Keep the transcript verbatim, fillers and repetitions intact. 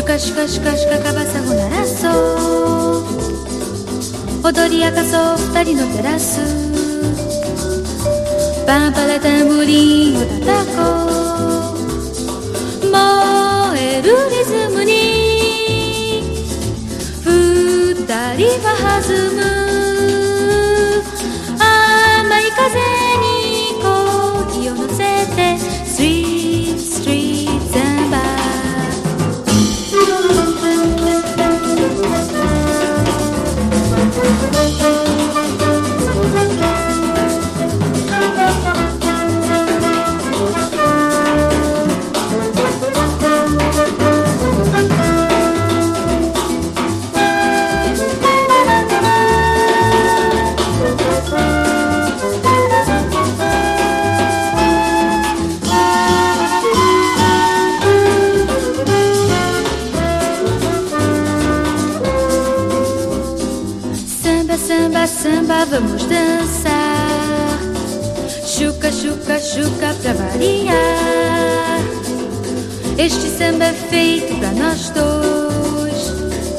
シュカシュカシュカシュカカバサゴ鳴らそう踊り明かそう二人のテラスパンパラタンブリンを叩こう燃えるリズムに二人は弾む甘い風にコーヒーを乗せてスイートストリートザンバSamba, samba, vamos dançar. Chuca, chuca, chuca pra variar. Este samba é feito pra nós dois.